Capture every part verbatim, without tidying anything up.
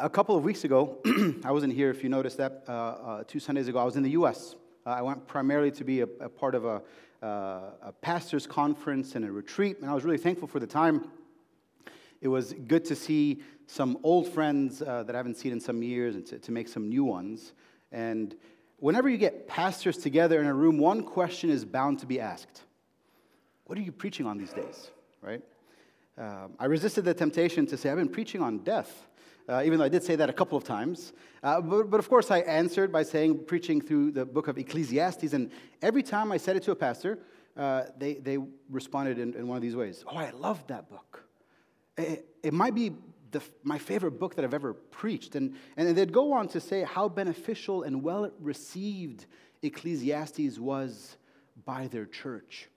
a couple of weeks ago, I wasn't here if you noticed that, uh, uh, two Sundays ago, I was in the U S Uh, I went primarily to be a, a part of a, uh, a pastor's conference and a retreat, and I was really thankful for the time. It was good to see some old friends uh, that I haven't seen in some years and to, to make some new ones. And whenever you get pastors together in a room, one question is bound to be asked. What are you preaching on these days, right? Um, I resisted the temptation to say, I've been preaching on death, uh, even though I did say that a couple of times. Uh, but, but of course, I answered by saying, preaching through the book of Ecclesiastes. And every time I said it to a pastor, uh, they, they responded in, in one of these ways. Oh, I love that book. It, it might be the, my favorite book that I've ever preached. And, and they'd go on to say how beneficial and well received Ecclesiastes was by their church.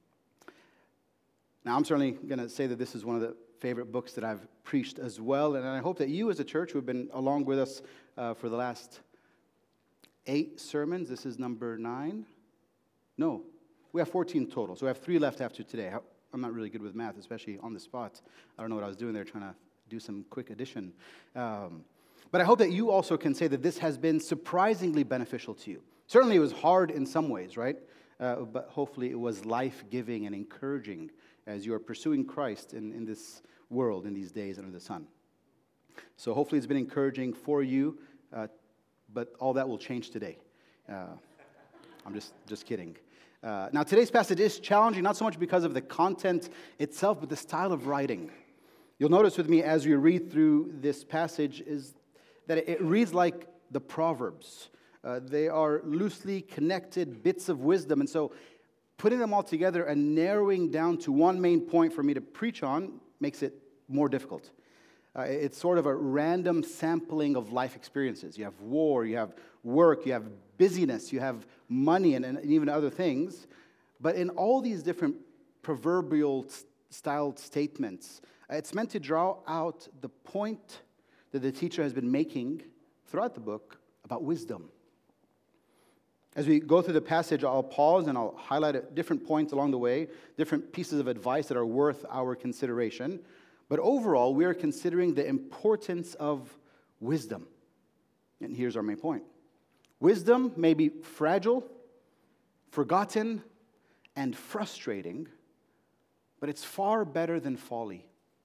Now, I'm certainly going to say that this is one of the favorite books that I've preached as well, and I hope that you as a church who have been along with us uh, for the last eight sermons, this is number nine? No, we have fourteen total, so we have three left after today. I'm not really good with math, especially on the spot. I don't know what I was doing there, trying to do some quick addition. Um, but I hope that you also can say that this has been surprisingly beneficial to you. Certainly it was hard in some ways, right? Uh, but hopefully it was life-giving and encouraging as you are pursuing Christ in, in this world, in these days under the sun. So hopefully it's been encouraging for you, uh, but all that will change today. Uh, I'm just, just kidding. Uh, now today's passage is challenging, not so much because of the content itself, but the style of writing. You'll notice with me as we read through this passage is that it, it reads like the Proverbs. Uh, they are loosely connected bits of wisdom, and so putting them all together and narrowing down to one main point for me to preach on makes it more difficult. Uh, it's sort of a random sampling of life experiences. You have war, you have work, you have busyness, you have money, and, and even other things. But in all these different proverbial styled statements, it's meant to draw out the point that the teacher has been making throughout the book about wisdom. As we go through the passage, I'll pause and I'll highlight different points along the way, different pieces of advice that are worth our consideration. But overall, we are considering the importance of wisdom. And here's our main point. Wisdom may be fragile, forgotten, and frustrating, but it's far better than folly.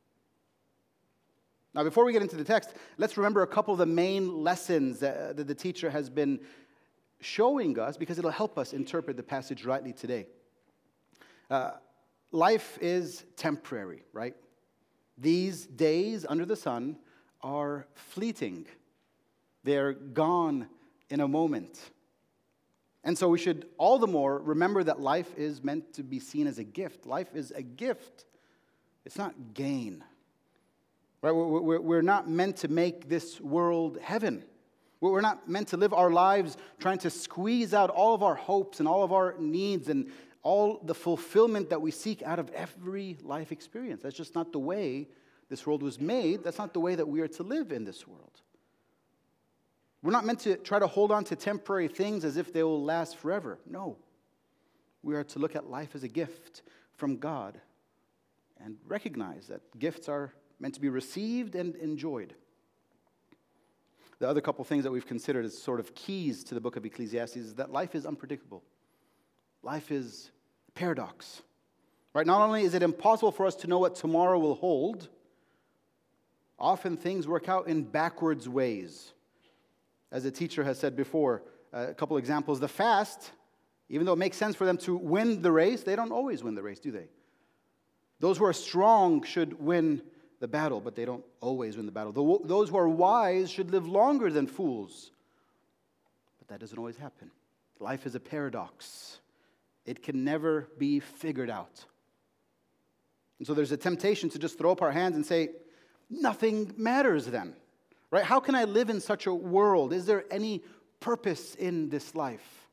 Now, before we get into the text, let's remember a couple of the main lessons that, that the teacher has been showing us, because it'll help us interpret the passage rightly today. Uh, life is temporary, right? These days under the sun are fleeting. They're gone in a moment. And so we should all the more remember that life is meant to be seen as a gift. Life is a gift. It's not gain. Right? We're, we're not meant to make this world heaven. We're not meant to live our lives trying to squeeze out all of our hopes and all of our needs and all the fulfillment that we seek out of every life experience. That's just not the way this world was made. That's not the way that we are to live in this world. We're not meant to try to hold on to temporary things as if they will last forever. No. We are to look at life as a gift from God and recognize that gifts are meant to be received and enjoyed. The other couple things that we've considered as sort of keys to the book of Ecclesiastes is that life is unpredictable. Life is a paradox. Right? Not only is it impossible for us to know what tomorrow will hold, often things work out in backwards ways. As the teacher has said before, uh, a couple examples. The fast, even though it makes sense for them to win the race, they don't always win the race, do they? Those who are strong should win the battle, but they don't always win the battle. The, those who are wise should live longer than fools, but that doesn't always happen. Life is a paradox. It can never be figured out. And so there's a temptation to just throw up our hands and say, nothing matters then. Right? How can I live in such a world? Is there any purpose in this life?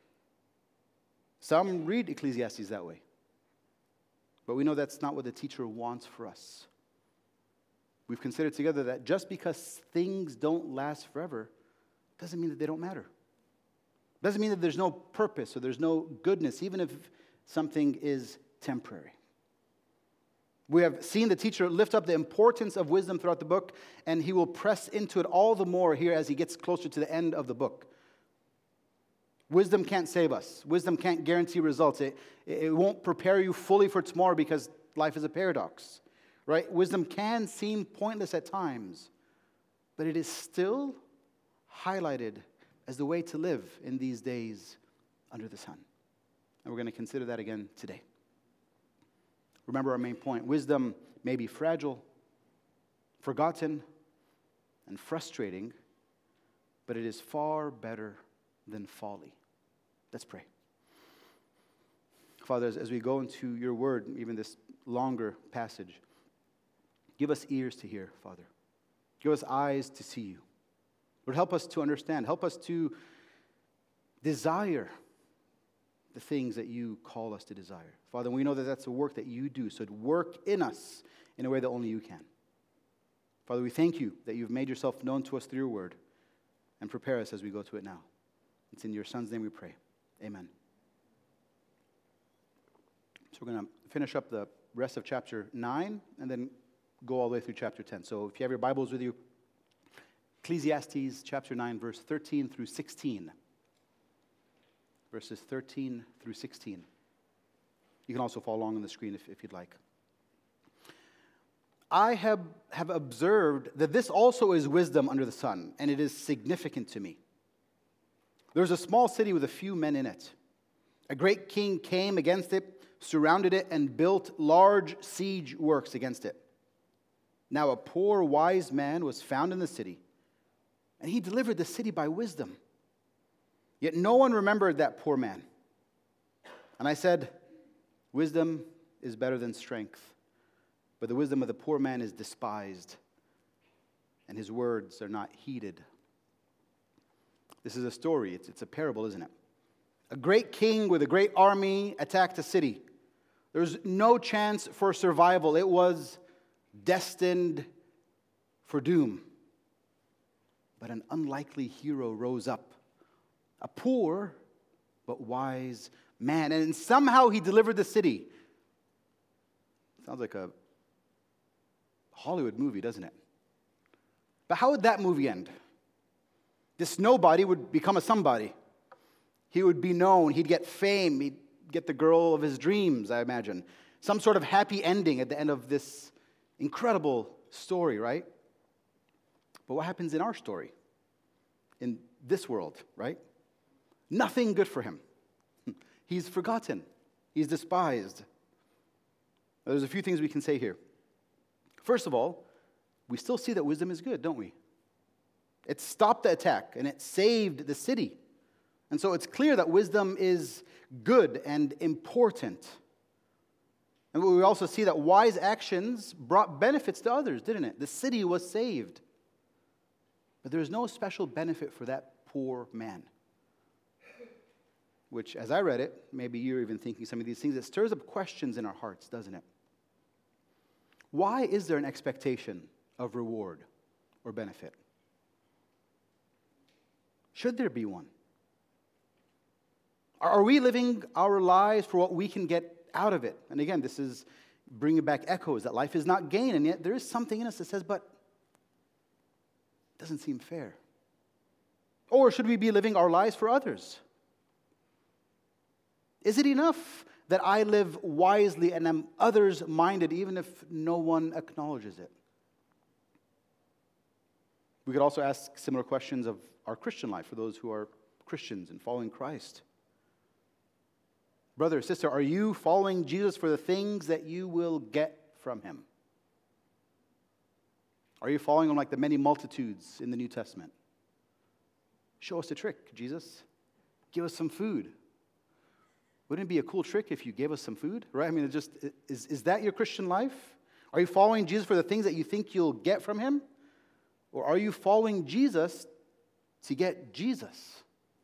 Some read Ecclesiastes that way. But we know that's not what the teacher wants for us. We've considered together that just because things don't last forever doesn't mean that they don't matter. Doesn't mean that there's no purpose or there's no goodness, even if something is temporary. We have seen the teacher lift up the importance of wisdom throughout the book, and he will press into it all the more here as he gets closer to the end of the book. Wisdom can't save us. Wisdom can't guarantee results. It, it won't prepare you fully for tomorrow because life is a paradox, right? Wisdom can seem pointless at times, but it is still highlighted as the way to live in these days under the sun. And we're going to consider that again today. Remember our main point. Wisdom may be fragile, forgotten, and frustrating, but it is far better than folly. Let's pray. Father, as, as we go into your word, even this longer passage, give us ears to hear, Father. Give us eyes to see you. Lord, help us to understand. Help us to desire the things that you call us to desire. Father, we know that that's a work that you do, so work in us in a way that only you can. Father, we thank you that you've made yourself known to us through your word, and prepare us as we go to it now. It's in your Son's name we pray. Amen. So we're going to finish up the rest of chapter nine, and then go all the way through chapter ten. So if you have your Bibles with you, Ecclesiastes chapter nine, verse thirteen through sixteen. Verses thirteen through sixteen. You can also follow along on the screen if, if you'd like. I have, have observed that this also is wisdom under the sun, and it is significant to me. There was a small city with a few men in it. A great king came against it, surrounded it, and built large siege works against it. Now a poor wise man was found in the city, and he delivered the city by wisdom. Yet no one remembered that poor man. And I said, wisdom is better than strength, but the wisdom of the poor man is despised, and his words are not heeded. This is a story. It's, it's a parable, isn't it? A great king with a great army attacked a city. There was no chance for survival. It was destined for doom. But an unlikely hero rose up. A poor but wise man. And somehow he delivered the city. Sounds like a Hollywood movie, doesn't it? But how would that movie end? This nobody would become a somebody. He would be known. He'd get fame. He'd get the girl of his dreams, I imagine. Some sort of happy ending at the end of this incredible story, right? But what happens in our story? In this world, right? Nothing good for him. He's forgotten. He's despised. There's a few things we can say here. First of all, we still see that wisdom is good, don't we? It stopped the attack, and it saved the city. And so it's clear that wisdom is good and important. And we also see that wise actions brought benefits to others, didn't it? The city was saved. But there's no special benefit for that poor man. Which, as I read it, maybe you're even thinking some of these things, it stirs up questions in our hearts, doesn't it? Why is there an expectation of reward or benefit? Should there be one? Are we living our lives for what we can get out of it? And again, this is bringing back echoes that life is not gain, and yet there is something in us that says, but it doesn't seem fair. Or should we be living our lives for others? Is it enough that I live wisely and am others-minded, even if no one acknowledges it? We could also ask similar questions of our Christian life for those who are Christians and following Christ. Brother or sister, are you following Jesus for the things that you will get from him? Are you following him like the many multitudes in the New Testament? Show us a trick, Jesus. Give us some food. Wouldn't it be a cool trick if you gave us some food, right? I mean, it just is, is that your Christian life? Are you following Jesus for the things that you think you'll get from him? Or are you following Jesus to get Jesus?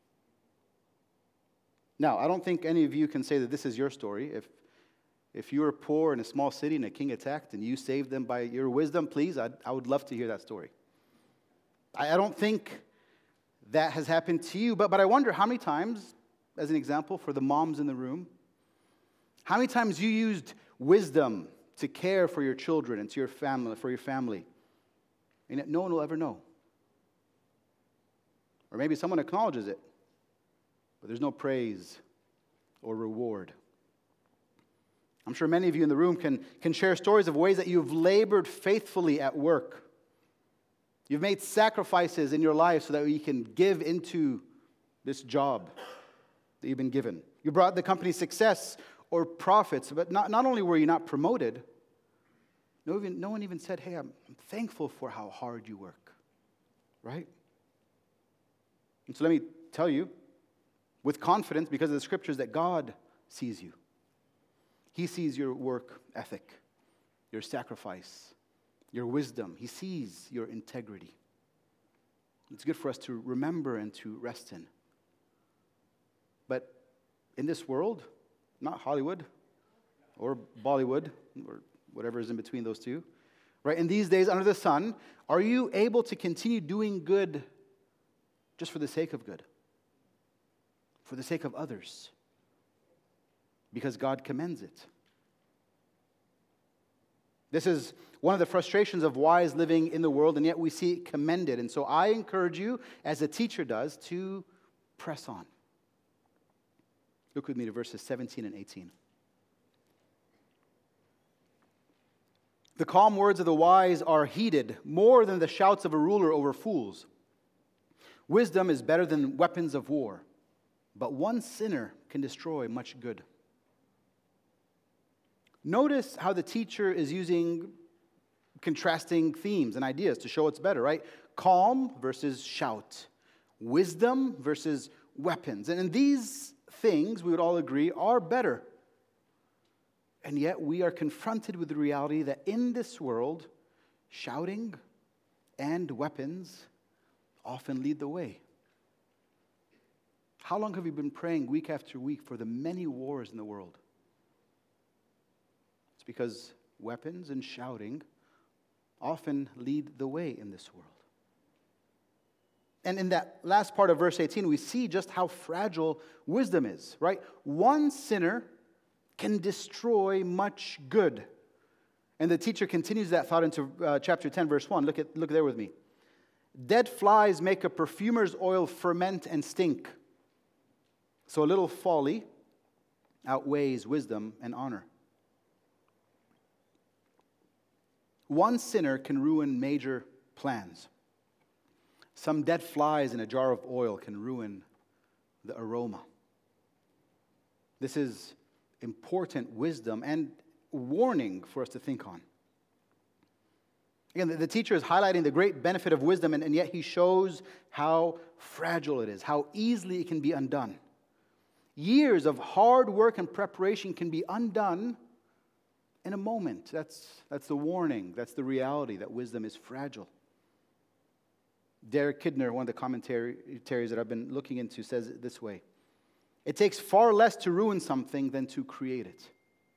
Now, I don't think any of you can say that this is your story. If, if you were poor in a small city and a king attacked and you saved them by your wisdom, please, I'd, I would love to hear that story. I, I don't think that has happened to you, but, but I wonder how many times, as an example, for the moms in the room, how many times you used wisdom to care for your children and to your family, for your family. And yet no one will ever know. Or maybe someone acknowledges it, but there's no praise or reward. I'm sure many of you in the room can, can share stories of ways that you've labored faithfully at work. You've made sacrifices in your life so that you can give into this job that you've been given. You brought the company success or profits, but not, not only were you not promoted, no, even, no one even said, hey, I'm, I'm thankful for how hard you work, right? And so let me tell you with confidence, because of the scriptures, that God sees you. He sees your work ethic, your sacrifice, your wisdom. He sees your integrity. It's good for us to remember and to rest in. But in this world, not Hollywood or Bollywood or whatever is in between those two, right? In these days under the sun, are you able to continue doing good just for the sake of good? For the sake of others? Because God commends it. This is one of the frustrations of wise living in the world, and yet we see it commended. And so I encourage you, as a teacher does, to press on. Look with me to verses seventeen and eighteen. The calm words of the wise are heeded more than the shouts of a ruler over fools. Wisdom is better than weapons of war, but one sinner can destroy much good. Notice how the teacher is using contrasting themes and ideas to show it's better, right? Calm versus shout. Wisdom versus weapons. And in these things, we would all agree, are better. And yet we are confronted with the reality that in this world, shouting and weapons often lead the way. How long have you been praying week after week for the many wars in the world? It's because weapons and shouting often lead the way in this world. And in that last part of verse eighteen, we see just how fragile wisdom is, right? One sinner can destroy much good. And the teacher continues that thought into uh, chapter ten, verse one. Look at, look there with me. Dead flies make a perfumer's oil ferment and stink. So a little folly outweighs wisdom and honor. One sinner can ruin major plans. Some dead flies in a jar of oil can ruin the aroma. This is important wisdom and warning for us to think on. Again, the, the teacher is highlighting the great benefit of wisdom, and, and yet he shows how fragile it is, how easily it can be undone. Years of hard work and preparation can be undone in a moment. That's, that's the warning. That's the reality that wisdom is fragile. Derek Kidner, one of the commentaries that I've been looking into, says it this way. It takes far less to ruin something than to create it.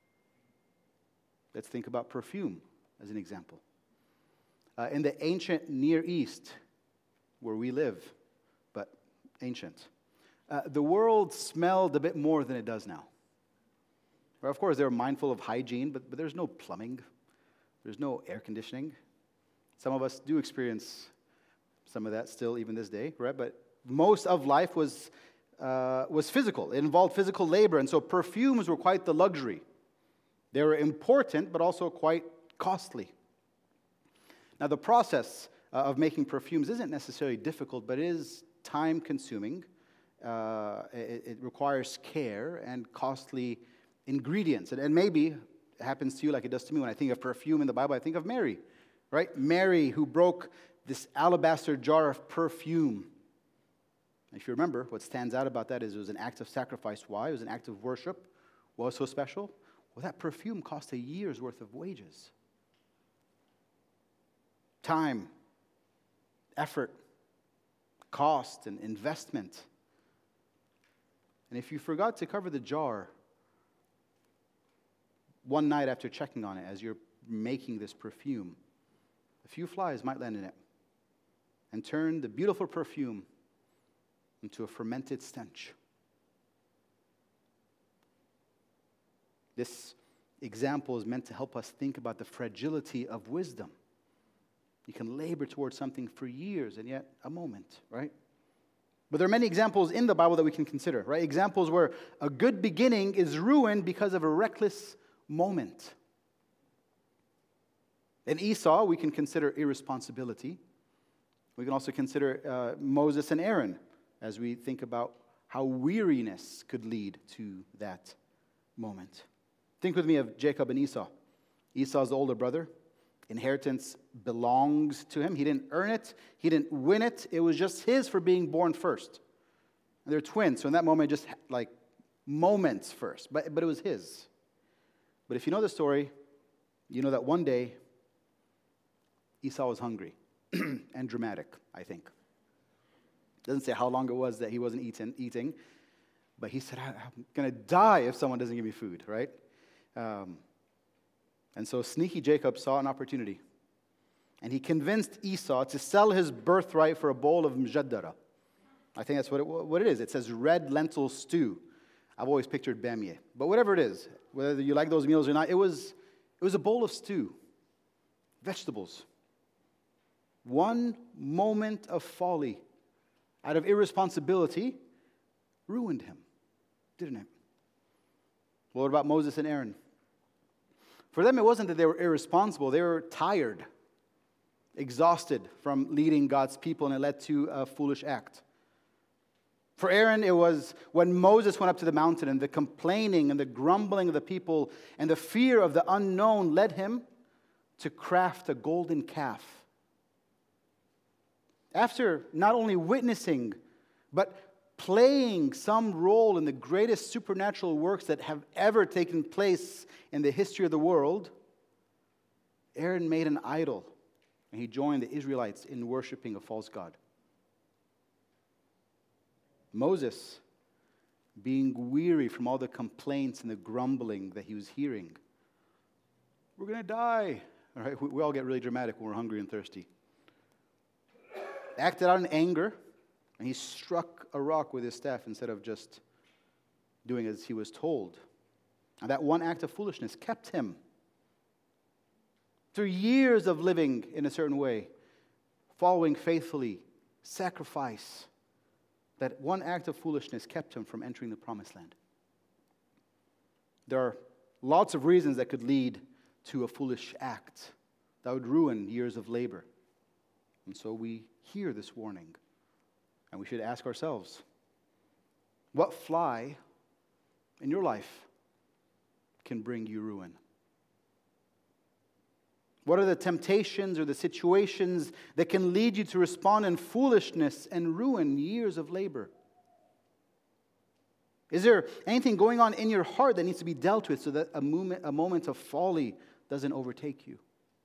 Let's think about perfume as an example. Uh, in the ancient Near East, where we live, but ancient, uh, the world smelled a bit more than it does now. Well, of course, they were mindful of hygiene, but, but there's no plumbing. There's no air conditioning. Some of us do experience some of that still even this day, right? But most of life was uh, was physical. It involved physical labor, and so perfumes were quite the luxury. They were important, but also quite costly. Now, the process uh, of making perfumes isn't necessarily difficult, but it is time-consuming. Uh, it, it requires care and costly ingredients. And, and maybe it happens to you like it does to me. When I think of perfume in the Bible, I think of Mary, right? Mary, who broke this alabaster jar of perfume. If you remember, what stands out about that is it was an act of sacrifice. Why? It was an act of worship. What was so special? Well, that perfume cost a year's worth of wages. Time, effort, cost, and investment. And if you forgot to cover the jar one night after checking on it as you're making this perfume, a few flies might land in it and turn the beautiful perfume into a fermented stench. This example is meant to help us think about the fragility of wisdom. You can labor towards something for years and yet a moment, right? But there are many examples in the Bible that we can consider, right? Examples where a good beginning is ruined because of a reckless moment. In Esau, we can consider irresponsibility. We can also consider uh, Moses and Aaron as we think about how weariness could lead to that moment. Think with me of Jacob and Esau. Esau's the older brother. Inheritance belongs to him. He didn't earn it. He didn't win it. It was just his for being born first. And they're twins, so in that moment, just like moments first. But, but it was his. But if you know the story, you know that one day, Esau was hungry and dramatic, I think. Doesn't say how long it was that he wasn't eating, eating but he said, I'm going to die if someone doesn't give me food, right? Um, and so sneaky Jacob saw an opportunity. And he convinced Esau to sell his birthright for a bowl of mjaddara. I think that's what it, what it is. It says red lentil stew. I've always pictured bamia. But whatever it is, whether you like those meals or not, it was, it was a bowl of stew. Vegetables. One moment of folly, out of irresponsibility, ruined him, didn't it? Well, what about Moses and Aaron? For them, it wasn't that they were irresponsible. They were tired, exhausted from leading God's people, and it led to a foolish act. For Aaron, it was when Moses went up to the mountain, and the complaining and the grumbling of the people and the fear of the unknown led him to craft a golden calf. After not only witnessing, but playing some role in the greatest supernatural works that have ever taken place in the history of the world, Aaron made an idol, and he joined the Israelites in worshiping a false god. Moses, being weary from all the complaints and the grumbling that he was hearing, we're going to die. All right, we all get really dramatic when we're hungry and thirsty. Acted out in anger, and he struck a rock with his staff instead of just doing as he was told. And that one act of foolishness kept him through years of living in a certain way, following faithfully, sacrifice. That one act of foolishness kept him from entering the promised land. There are lots of reasons that could lead to a foolish act that would ruin years of labor. And so we hear this warning. And we should ask ourselves, what fly in your life can bring you ruin? What are the temptations or the situations that can lead you to respond in foolishness and ruin years of labor? Is there anything going on in your heart that needs to be dealt with so that a moment, a moment of folly doesn't overtake you?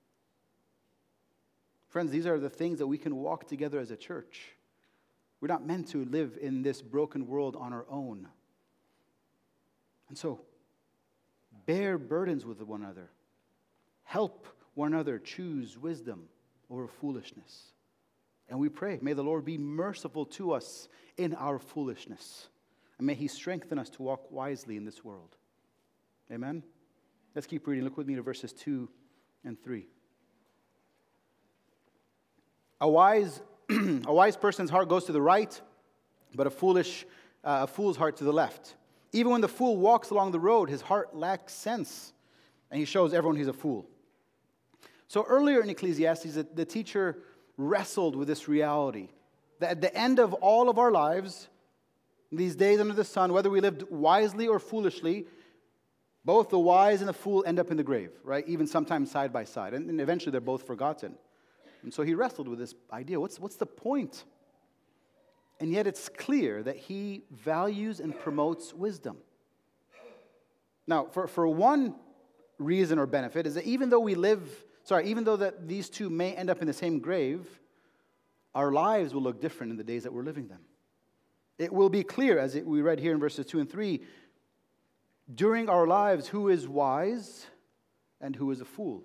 Friends, these are the things that we can walk together as a church. We're not meant to live in this broken world on our own. And so, bear burdens with one another. Help one another choose wisdom over foolishness. And we pray, may the Lord be merciful to us in our foolishness. And may He strengthen us to walk wisely in this world. Amen? Let's keep reading. Look with me to verses two and three. A wise, a wise person's heart goes to the right, but a foolish, uh, a fool's heart to the left. Even when the fool walks along the road, his heart lacks sense, and he shows everyone he's a fool. So earlier in Ecclesiastes, the, the teacher wrestled with this reality, that at the end of all of our lives, these days under the sun, whether we lived wisely or foolishly, both the wise and the fool end up in the grave, right? Even sometimes side by side, and, and eventually they're both forgotten. And so he wrestled with this idea. What's, what's the point? And yet it's clear that he values and promotes wisdom. Now, for, for one reason or benefit is that even though we live, sorry, even though that these two may end up in the same grave, our lives will look different in the days that we're living them. It will be clear, as it, we read here in verses two and three, during our lives, who is wise and who is a fool.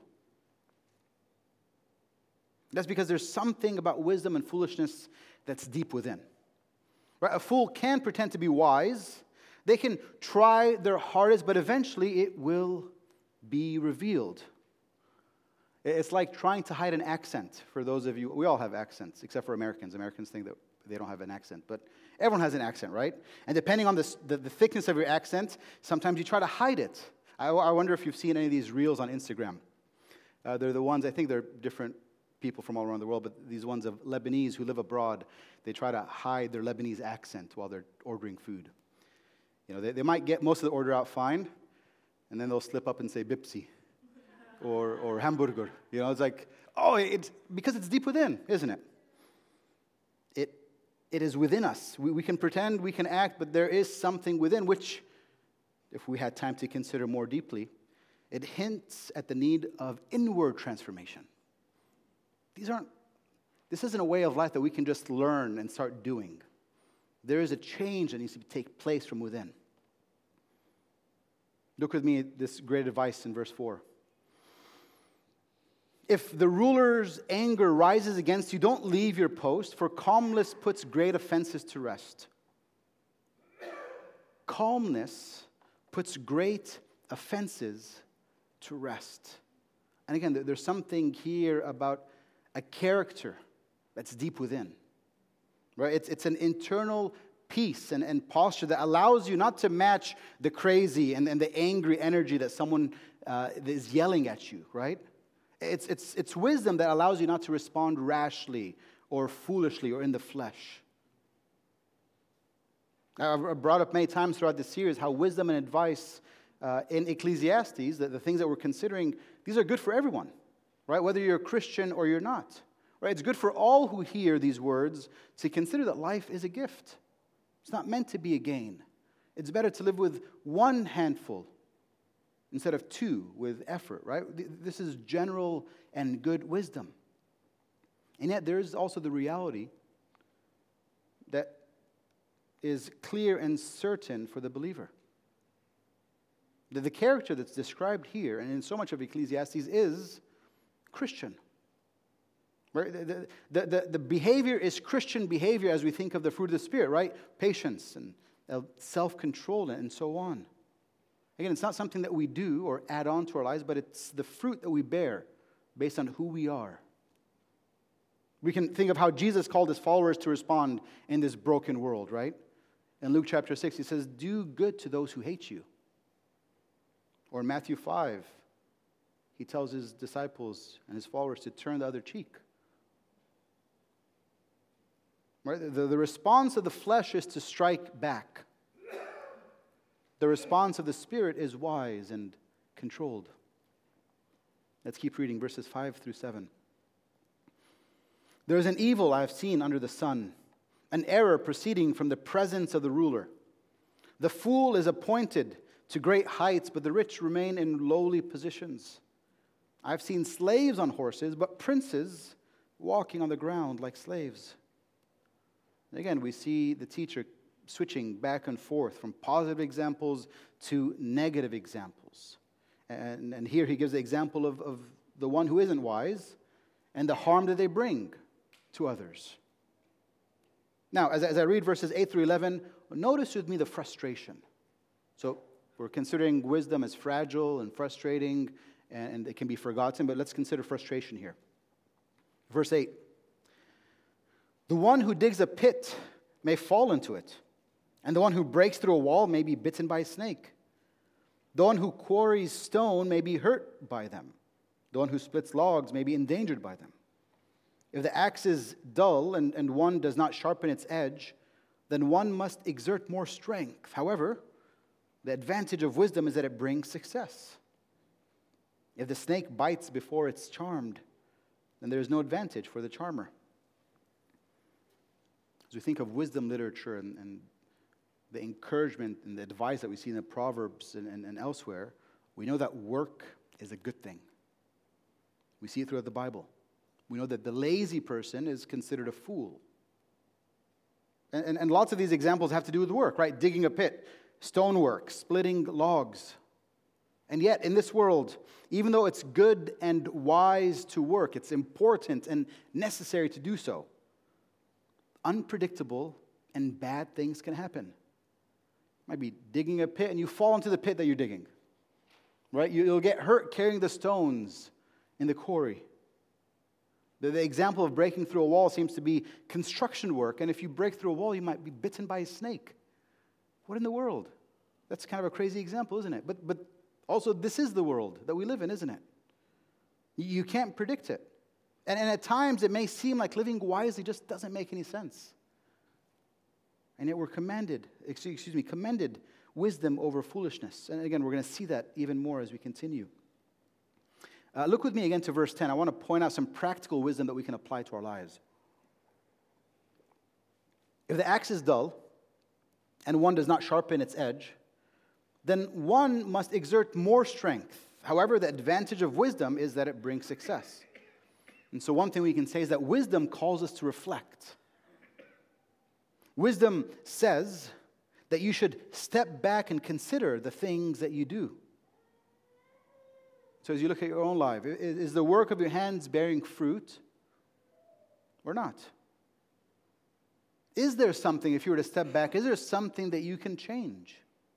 That's because there's something about wisdom and foolishness that's deep within. Right? A fool can pretend to be wise. They can try their hardest, but eventually it will be revealed. It's like trying to hide an accent. For those of you, we all have accents, except for Americans. Americans think that they don't have an accent, but everyone has an accent, right? And depending on the, the, the thickness of your accent, sometimes you try to hide it. I, I wonder if you've seen any of these reels on Instagram. Uh, they're the ones, I think they're different people from all around the world, but these ones of Lebanese who live abroad, they try to hide their Lebanese accent while they're ordering food. You know, they, they might get most of the order out fine, and then they'll slip up and say Bipsi or or hamburger. You know, it's like, oh, it's because it's deep within, isn't it? It it is within us. We, we can pretend, we can act, but there is something within which, if we had time to consider more deeply, it hints at the need of inward transformation. These aren't, this isn't a way of life that we can just learn and start doing. There is a change that needs to take place from within. Look with me at this great advice in verse four. If the ruler's anger rises against you, don't leave your post, for calmness puts great offenses to rest. Calmness puts great offenses to rest. And again, there's something here about a character that's deep within. Right? It's, it's an internal peace and, and posture that allows you not to match the crazy and, and the angry energy that someone uh, is yelling at you, right? It's, it's, it's wisdom that allows you not to respond rashly or foolishly or in the flesh. I've brought up many times throughout this series how wisdom and advice uh, in Ecclesiastes, that the things that we're considering, these are good for everyone, right? Whether you're a Christian or you're not. Right? It's good for all who hear these words to consider that life is a gift. It's not meant to be a gain. It's better to live with one handful instead of two with effort, right? This is general and good wisdom. And yet there is also the reality that is clear and certain for the believer. That the character that's described here and in so much of Ecclesiastes is Christian. Right? The, the, the, the behavior is Christian behavior as we think of the fruit of the Spirit, right? Patience and uh, self-control and so on. Again, it's not something that we do or add on to our lives, but it's the fruit that we bear based on who we are. We can think of how Jesus called his followers to respond in this broken world, right? In Luke chapter six, he says, do good to those who hate you. Or in Matthew five, he tells his disciples and his followers to turn the other cheek. Right? The, the response of the flesh is to strike back. The response of the Spirit is wise and controlled. Let's keep reading verses five through seven. There is an evil I have seen under the sun, an error proceeding from the presence of the ruler. The fool is appointed to great heights, but the rich remain in lowly positions. I've seen slaves on horses, but princes walking on the ground like slaves. Again, we see the teacher switching back and forth from positive examples to negative examples. And, and here he gives the example of, of the one who isn't wise and the harm that they bring to others. Now, as, as I read verses eight through eleven, notice with me the frustration. So we're considering wisdom as fragile and frustrating, and, and it can be forgotten, but let's consider frustration here. Verse eight. The one who digs a pit may fall into it, and the one who breaks through a wall may be bitten by a snake. The one who quarries stone may be hurt by them. The one who splits logs may be endangered by them. If the axe is dull and, and one does not sharpen its edge, then one must exert more strength. However, the advantage of wisdom is that it brings success. If the snake bites before it's charmed, then there is no advantage for the charmer. As we think of wisdom literature and, and the encouragement and the advice that we see in the Proverbs and, and, and elsewhere, we know that work is a good thing. We see it throughout the Bible. We know that the lazy person is considered a fool. And, and, and lots of these examples have to do with work, right? Digging a pit, stonework, splitting logs. And yet, in this world, even though it's good and wise to work, it's important and necessary to do so, unpredictable and bad things can happen. You might be digging a pit and you fall into the pit that you're digging. right? You- You'll get hurt carrying the stones in the quarry. The, the example of breaking through a wall seems to be construction work, and if you break through a wall, you might be bitten by a snake. What in the world? That's kind of a crazy example, isn't it? But, but also, this is the world that we live in, isn't it? You can't predict it. And, and at times, it may seem like living wisely just doesn't make any sense. And yet we're commanded, excuse, excuse me, commended wisdom over foolishness. And again, we're going to see that even more as we continue. Uh, look with me again to verse ten. I want to point out some practical wisdom that we can apply to our lives. If the axe is dull, and one does not sharpen its edge, then one must exert more strength. However, the advantage of wisdom is that it brings success. And so one thing we can say is that wisdom calls us to reflect. Wisdom says that you should step back and consider the things that you do. So as you look at your own life, is the work of your hands bearing fruit or not? Is there something, if you were to step back, is there something that you can change?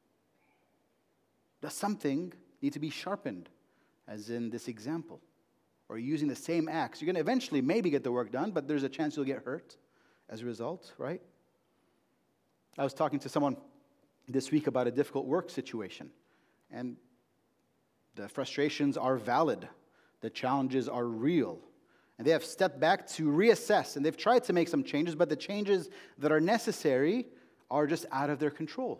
Does something need to be sharpened, as in this example? Or using the same axe? You're going to eventually maybe get the work done, but there's a chance you'll get hurt as a result, right? I was talking to someone this week about a difficult work situation, and the frustrations are valid. The challenges are real. And they have stepped back to reassess, and they've tried to make some changes, but the changes that are necessary are just out of their control.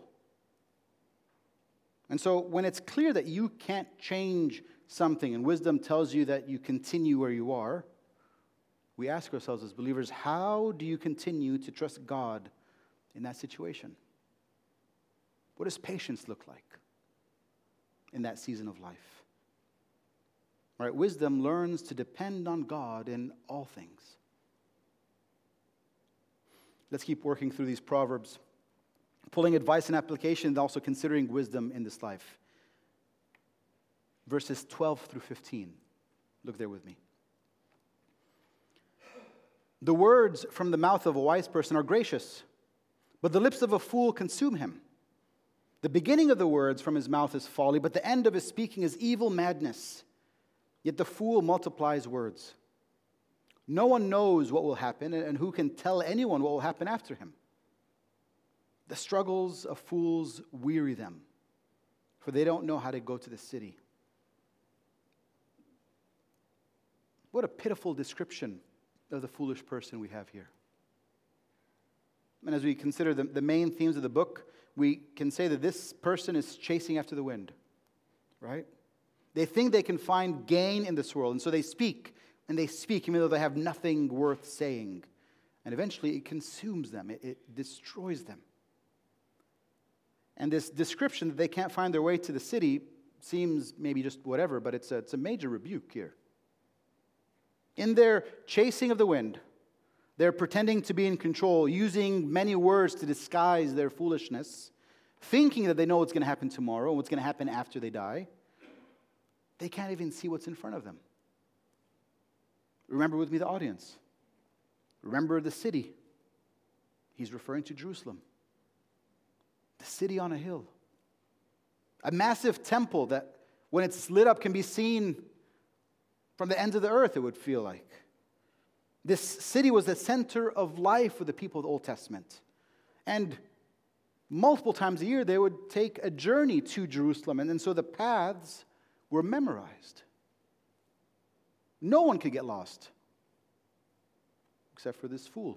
And so when it's clear that you can't change something, and wisdom tells you that you continue where you are, we ask ourselves as believers, how do you continue to trust God in that situation? What does patience look like in that season of life? All right, wisdom learns to depend on God in all things. Let's keep working through these proverbs, pulling advice and application, and also considering wisdom in this life. Verses twelve through fifteen. Look there with me. The words from the mouth of a wise person are gracious, but the lips of a fool consume him. The beginning of the words from his mouth is folly, but the end of his speaking is evil madness. Yet the fool multiplies words. No one knows what will happen, and who can tell anyone what will happen after him? The struggles of fools weary them, for they don't know how to go to the city. What a pitiful description of the foolish person we have here. And as we consider the, the main themes of the book, we can say that this person is chasing after the wind, right? They think they can find gain in this world, and so they speak, and they speak even though they have nothing worth saying. And eventually it consumes them, it, it destroys them. And this description that they can't find their way to the city seems maybe just whatever, but it's a, it's a major rebuke here. In their chasing of the wind, they're pretending to be in control, using many words to disguise their foolishness, thinking that they know what's going to happen tomorrow and what's going to happen after they die. They can't even see what's in front of them. Remember with me the audience. Remember the city. He's referring to Jerusalem. The city on a hill. A massive temple that, when it's lit up, can be seen from the ends of the earth, it would feel like. This city was the center of life for the people of the Old Testament. And multiple times a year, they would take a journey to Jerusalem. And, and so the paths were memorized. No one could get lost, except for this fool.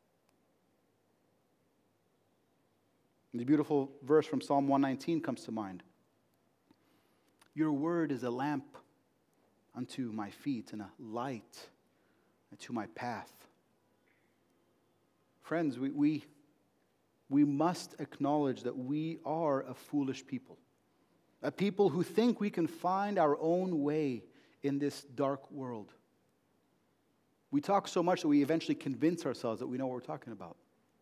And the beautiful verse from Psalm one nineteen comes to mind. Your word is a lamp unto my feet and a light unto my path. Friends, we, we, we must acknowledge that we are a foolish people. A people who think we can find our own way in this dark world. We talk so much that we eventually convince ourselves that we know what we're talking about.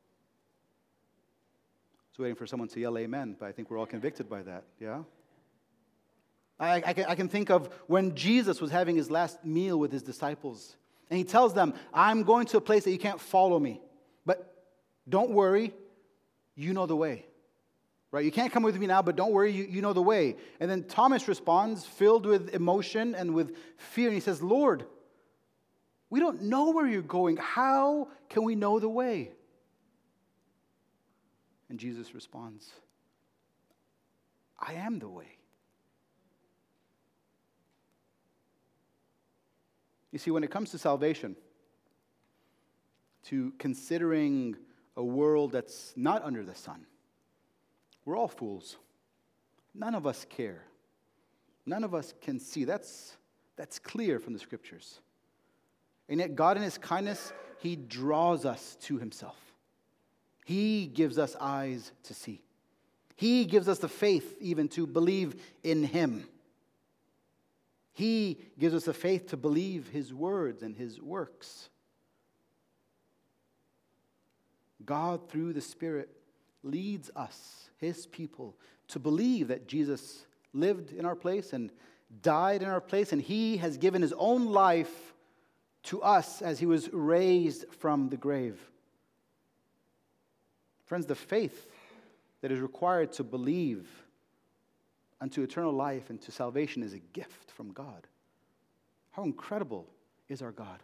I was waiting for someone to yell amen, but I think we're all convicted by that, yeah? I, I, can, I can think of when Jesus was having his last meal with his disciples, and he tells them, I'm going to a place that you can't follow me, but don't worry, you know the way. Right? You can't come with me now, but don't worry, you, you know the way. And then Thomas responds, filled with emotion and with fear, and he says, Lord, we don't know where you're going. How can we know the way? And Jesus responds, I am the way. You see, when it comes to salvation, to considering a world that's not under the sun, we're all fools. None of us care. None of us can see. That's, that's clear from the Scriptures. And yet God in His kindness, He draws us to Himself. He gives us eyes to see. He gives us the faith even to believe in Him. He gives us the faith to believe His words and His works. God, through the Spirit, leads us, His people, to believe that Jesus lived in our place and died in our place, and He has given His own life to us as He was raised from the grave. Friends, the faith that is required to believe unto eternal life and to salvation is a gift from God. How incredible is our God?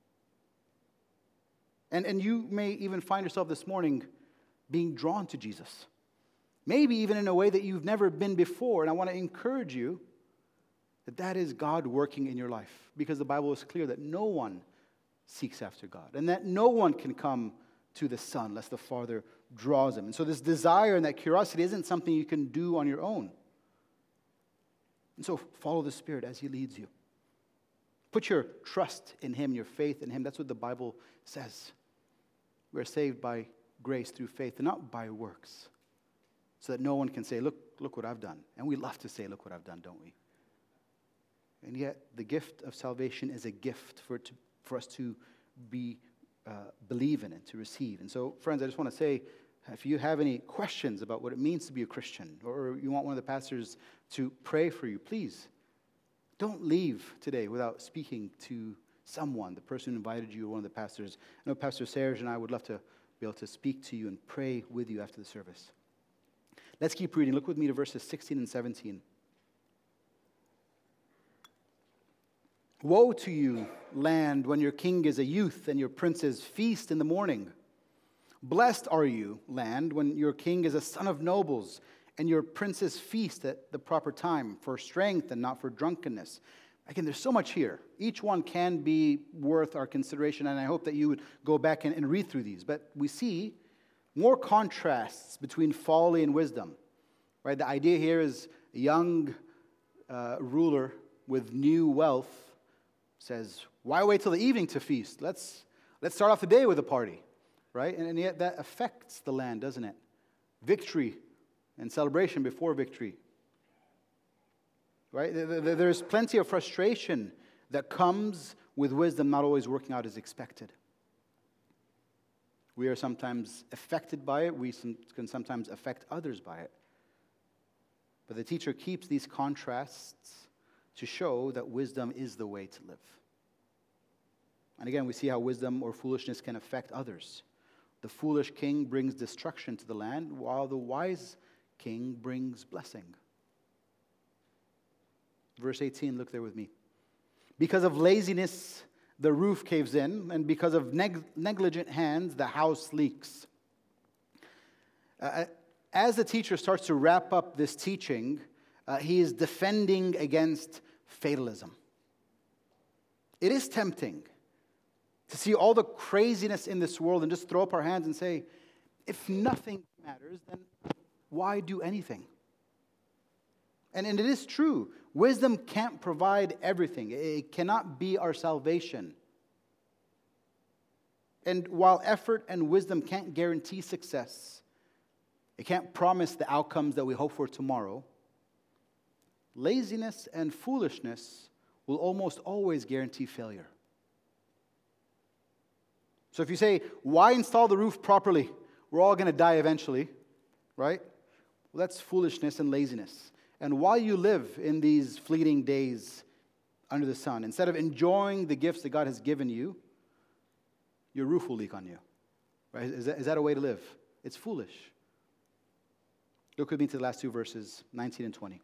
And, and you may even find yourself this morning being drawn to Jesus. Maybe even in a way that you've never been before. And I want to encourage you that that is God working in your life. Because the Bible is clear that no one seeks after God. And that no one can come to the Son unless the Father draws him. And so this desire and that curiosity isn't something you can do on your own. And so follow the Spirit as He leads you. Put your trust in Him, your faith in Him. That's what the Bible says. We're saved by grace through faith and not by works. So that no one can say, look, look what I've done. And we love to say, look what I've done, don't we? And yet the gift of salvation is a gift for, it to, for us to be uh, believe in it, to receive. And so, friends, I just want to say, if you have any questions about what it means to be a Christian, or you want one of the pastors to pray for you, please don't leave today without speaking to someone, the person who invited you, or one of the pastors. I know Pastor Serge and I would love to be able to speak to you and pray with you after the service. Let's keep reading. Look with me to verses sixteen and seventeen. Woe to you, land, when your king is a youth and your princes feast in the morning. Blessed are you, land, when your king is a son of nobles and your princes feast at the proper time for strength and not for drunkenness. Again, there's so much here. Each one can be worth our consideration, and I hope that you would go back and, and read through these. But we see more contrasts between folly and wisdom. Right? The idea here is a young uh, ruler with new wealth says, why wait till the evening to feast? Let's, let's start off the day with a party. Right? And, and yet that affects the land, doesn't it? Victory and celebration before victory. Right? There's plenty of frustration that comes with wisdom not always working out as expected. We are sometimes affected by it. We can sometimes affect others by it. But the teacher keeps these contrasts to show that wisdom is the way to live. And again, we see how wisdom or foolishness can affect others. The foolish king brings destruction to the land, while the wise king brings blessing. Verse eighteen, look there with me. Because of laziness, the roof caves in, and because of neg- negligent hands, the house leaks. Uh, as the teacher starts to wrap up this teaching, uh, he is defending against fatalism. It is tempting to see all the craziness in this world and just throw up our hands and say, if nothing matters, then why do anything? And, and it is true. Wisdom can't provide everything. It cannot be our salvation. And while effort and wisdom can't guarantee success, it can't promise the outcomes that we hope for tomorrow, laziness and foolishness will almost always guarantee failure. So if you say, why install the roof properly? We're all going to die eventually, right? Well, that's foolishness and laziness. And while you live in these fleeting days under the sun, instead of enjoying the gifts that God has given you, your roof will leak on you. Right? Is that, is that a way to live? It's foolish. Look with me to the last two verses, nineteen and twenty.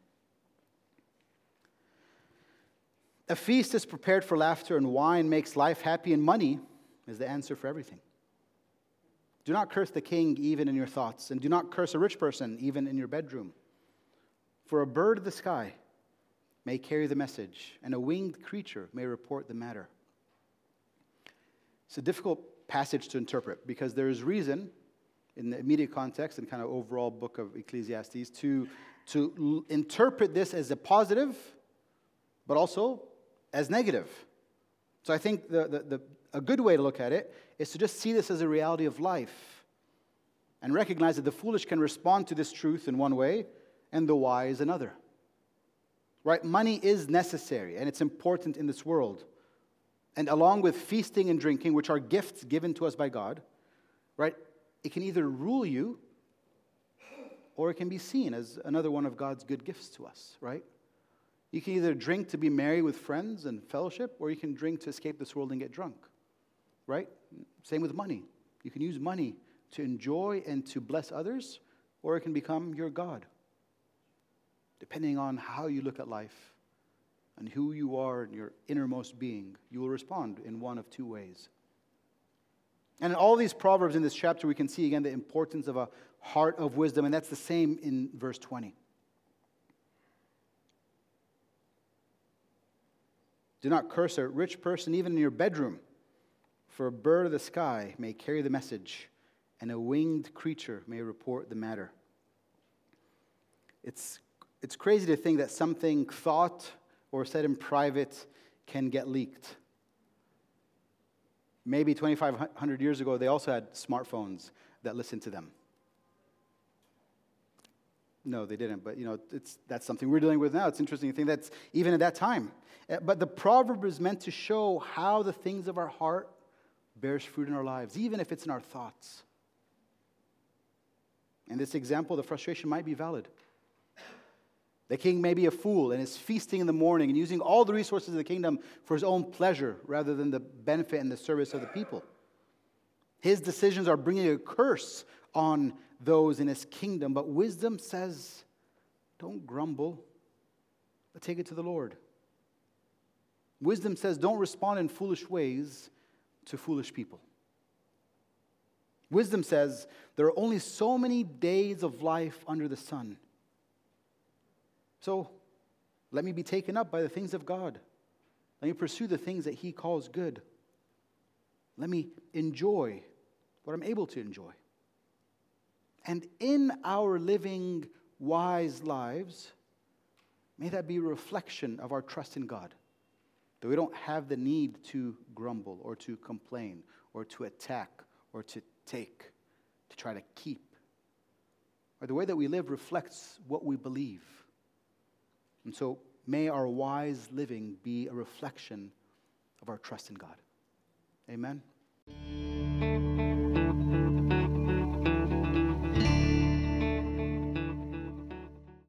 A feast is prepared for laughter, and wine makes life happy, and money is the answer for everything. Do not curse the king even in your thoughts, and do not curse a rich person even in your bedroom. For a bird of the sky may carry the message, and a winged creature may report the matter. It's a difficult passage to interpret because there is reason in the immediate context and kind of overall book of Ecclesiastes to, to l- interpret this as a positive, but also as negative. So I think the, the, the, a good way to look at it is to just see this as a reality of life and recognize that the foolish can respond to this truth in one way and the wise another. Right? Money is necessary and it's important in this world. And along with feasting and drinking, which are gifts given to us by God, right, it can either rule you or it can be seen as another one of God's good gifts to us, right? You can either drink to be merry with friends and fellowship, or you can drink to escape this world and get drunk, right? Same with money. You can use money to enjoy and to bless others, or it can become your God. Depending on how you look at life and who you are in your innermost being, you will respond in one of two ways. And in all these proverbs in this chapter, we can see again the importance of a heart of wisdom, and that's the same in verse twenty. Do not curse a rich person even in your bedroom, for a bird of the sky may carry the message, and a winged creature may report the matter. It's, it's crazy to think that something thought or said in private can get leaked. Maybe twenty-five hundred years ago, they also had smartphones that listened to them. No, they didn't, but you know, it's, that's something we're dealing with now. It's interesting to think that's even at that time. But the proverb is meant to show how the things of our heart bears fruit in our lives, even if it's in our thoughts. In this example, the frustration might be valid. The king may be a fool and is feasting in the morning and using all the resources of the kingdom for his own pleasure rather than the benefit and the service of the people. His decisions are bringing a curse on those in his kingdom, but wisdom says, don't grumble, but take it to the Lord. Wisdom says, don't respond in foolish ways to foolish people. Wisdom says, there are only so many days of life under the sun. So, let me be taken up by the things of God. Let me pursue the things that He calls good. Let me enjoy what I'm able to enjoy. And in our living wise lives, may that be a reflection of our trust in God. That we don't have the need to grumble or to complain or to attack or to take, to try to keep. Or the way that we live reflects what we believe. And so may our wise living be a reflection of our trust in God. Amen.